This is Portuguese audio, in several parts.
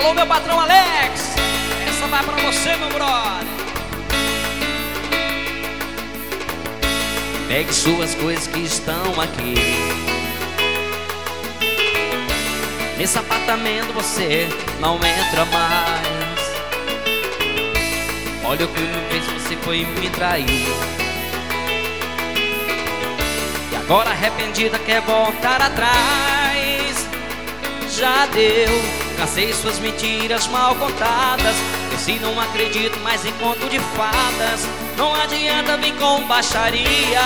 Alô, meu patrão Alex, essa vai pra você, meu brother. Pegue suas coisas que estão aqui. Nesse apartamento você não entra mais. Olha o que me fez, você foi me trair. E agora arrependida quer voltar atrás. Já deu, cansei suas mentiras mal contadas. E se não acredito mais em conto de fadas, não adianta vir com baixaria.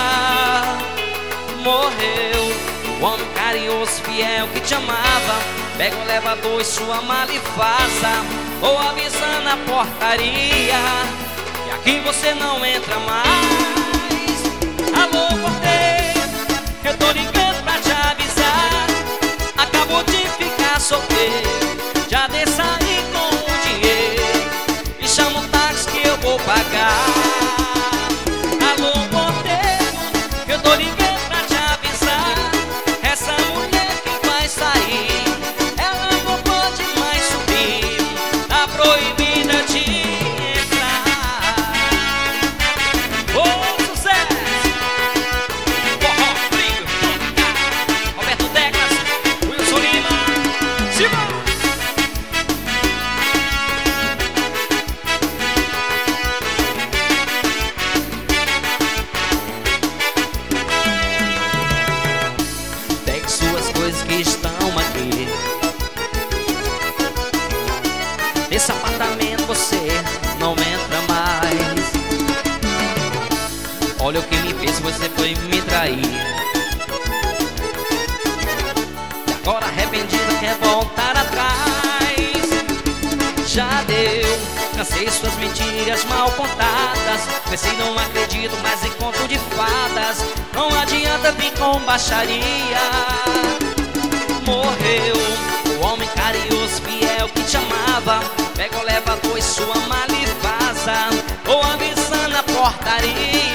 Morreu o homem carinhoso, fiel que te amava. Pega o elevador e sua mala e vaza, ou avisa na portaria e aqui você não entra mais. Alô, porteiro, eu tô ligando pra te avisar. Acabou de ficar solteiro, já desça aí com o dinheiro e chama o táxi que eu vou pagar. Alô, porteiro, eu tô ligando pra te avisar. Essa mulher que vai sair, ela não pode mais subir, tá proibida de entrar. Ô, sucesso! Forró, brinco, Roberto Decas, Wilson Lima, Simão. Pegue suas coisas que estão aqui. Nesse apartamento você não entra mais. Olha o que me fez, você foi me trair. E agora arrependida quer voltar atrás. Já deu, cansei suas mentiras mal contadas. Pensei, não acredito mais em conto de fadas. Não adianta vir com baixaria. Morreu o homem carinhoso, fiel que te amava. Pega o elevador e sua mala e vaza, ou avisa na portaria